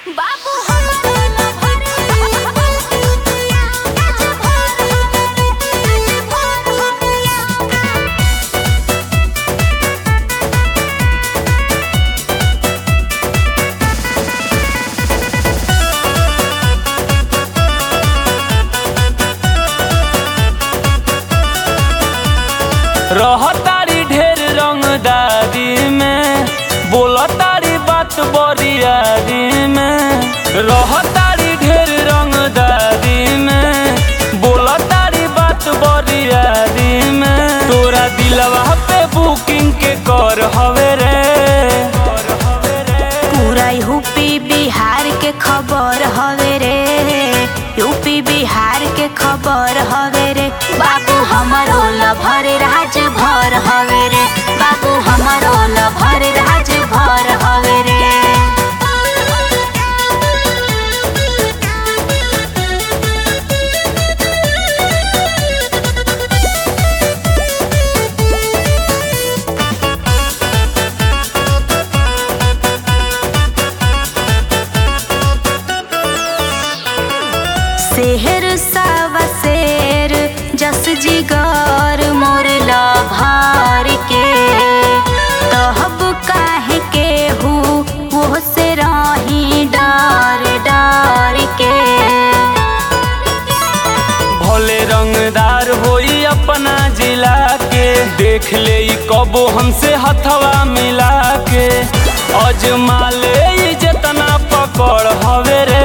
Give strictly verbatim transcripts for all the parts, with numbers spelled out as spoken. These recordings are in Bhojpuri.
बाबू हमारा न भरे आज भर हमें आज भर हमें रहतारी ढेर रंगदारी में, बोलतारी बात बरियारी में। रहतारी ढेर रंगदारी में, बोलतारी बात बरियारी में। तोरा दिलवा पे बुकिंग के कर हवे रे, पूरा यूपी बिहार के खबर हवे रे, यूपी बिहार के खबर हवे रे। बाबू हमारो लभर राज भर हवे रे, बाबू हमारो लभर राज भर हवे रे। शेर सावा शेर जस जिगर मोर लभार के, तहब काहे के हूँ वो से रही डर डर के। भले रंगदार होई अपना जिला के, देख ले ई कबो हमसे हथवा मिला के। अजमा ले ई जितना पकड़ हवे रे,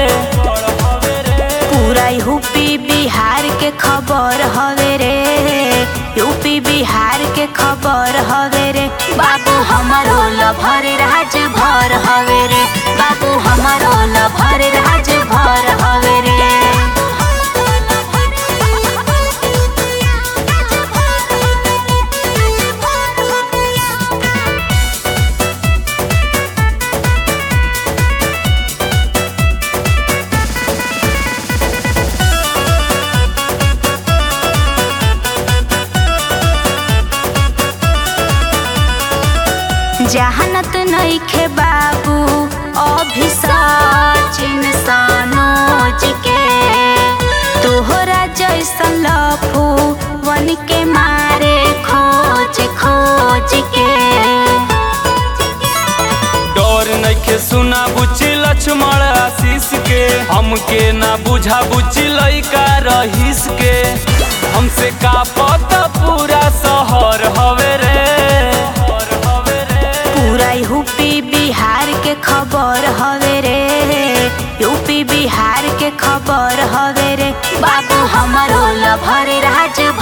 पूरा यूपी बिहार के खबर हवे रे, यूपी बिहार के खबर हवे रे। बाबू हमारो लभर राज भर हवे रे, बाबू हमारो लभर राज भर हवे रे। जहानत नइखे बाबू अभी सचिन सनोज के, तोहरा जैसन लफू वन के मारे खोज खोज के। डर नइखे सुना बुची लक्ष्मण आशीष के, हमके ना बुझा बुची लइका रहीस के। हमसे का पता पूरा शहर हवे रे, पूरा यूपी बिहार के खबर हवे रे, यूपी बिहार के खबर हवे रे। बाबू हमारो लभर राज